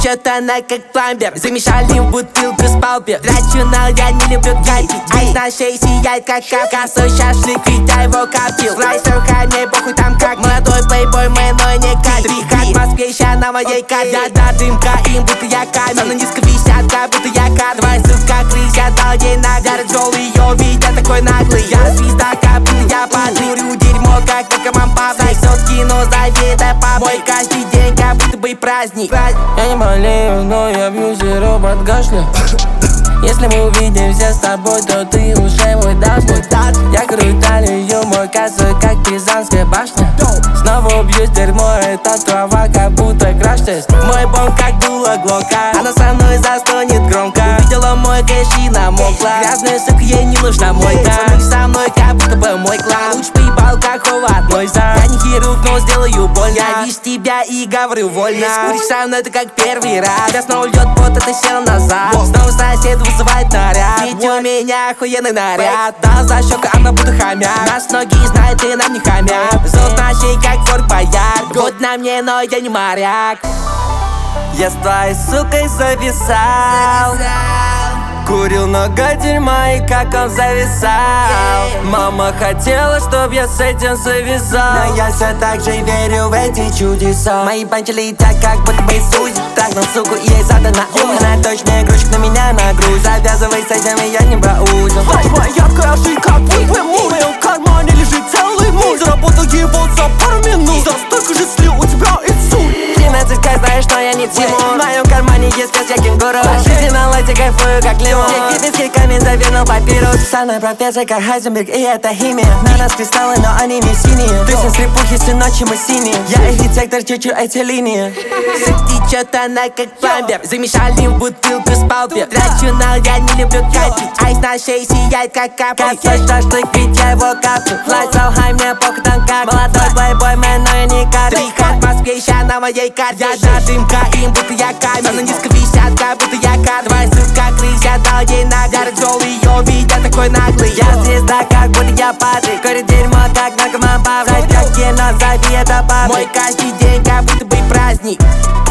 Течет она как пламбер, замешали в бутылку с палпер. Трачу, но я не люблю кайфить. Айс на шее сияет как капка. Косой шашлык, ведь я его коптил. Слайсер мне похуй там как. Молодой плейбой, но не кайф. Трихат в Москве, ща на моей карте. Я дымка, им будто я камень. На низко висят, как будто я кар. Давай, сука, крысь, я дал ей наг. Я раджол ее, ведь я такой наглый. Я звезда, как будто я подрю дерьмо, как наркоман Павлик. Сосет кино, заведай пап. Мой каждый день, как будто бы праздник. Я не болею, но я бью сироп от кашля. Если мы увидимся с тобой, то ты уже мой должник. Я круталю мой косой, как Пизанская башня. Снова убьюсь, дерьмо, это трава, как будто краш-тест. Мой бомб, как дуло глока. Она со мной застонет громко. Видела мой кэш и намокла. Грязная сука, ей не нужна мойка. Со мной, как будто бы мой клан. Луч поебал, как от нойза. Я не хирург, но сделаю больно. Я вижу тебя и говорю вольно. Скуришь со мной, это как первый раз. Я снова льет пот, это сел назад. Снова сосед вызывает наряд. Ведь у меня охуенный наряд. Дал за щеку, она будто хомяк. Нас многие знают, и нам не хамят. Зовут на шее, как Форт Боярд. Год на мне, но я не моряк. Я с твоей сукой зависал. Курил много дерьма, и как он зависал. Мама хотела, чтоб я с этим завязал. Но я все так же верю в эти чудеса. Мои панчи летят, как будто бы Сузи. Трахнул суку, и ей задана ужин. Она точно игрушек на меня нагруз. Завязывай с этим, и я не браузил. Твоя каши, как будто муж. В моем кармане лежит целый муж. Заработал его за пару минут. За столько же слил у тебя инсульт. 13К, знаешь, что я не Тимур. В моем кармане есть пес, я кенгуру. Жизнь на лайте, кайфую, как лимон. Египетский камень завернул папирус. Саная профессор, как Хайзенберг, и это химия. На нас кристаллы, но они не синие. Ты сын слепухи, всю ночь мы синие. Я архитектор, чечу эти линии. Течет она как пламбер, замешали в бутылку с палпер. Трачу, но я не люблю кайфить. Айс на шее сияет как капля. Косой шашлык, ведь я его коптил. Флай so high, мне похуй там как. Молодой плейбой, но я не кар. Трихат в Москве, ща на моей карте. Я дымка, им будто я камень. На низко висят, как будто я кар. Давай, сука, крысь, я дал ей наг. Я раджол ее, ведь я такой наглый. Я звезда, как будто я Патрик. Курит дерьмо, как наркоман Павлик. Как кино, зови это папа. Мой каждый день, как будто бы праздник.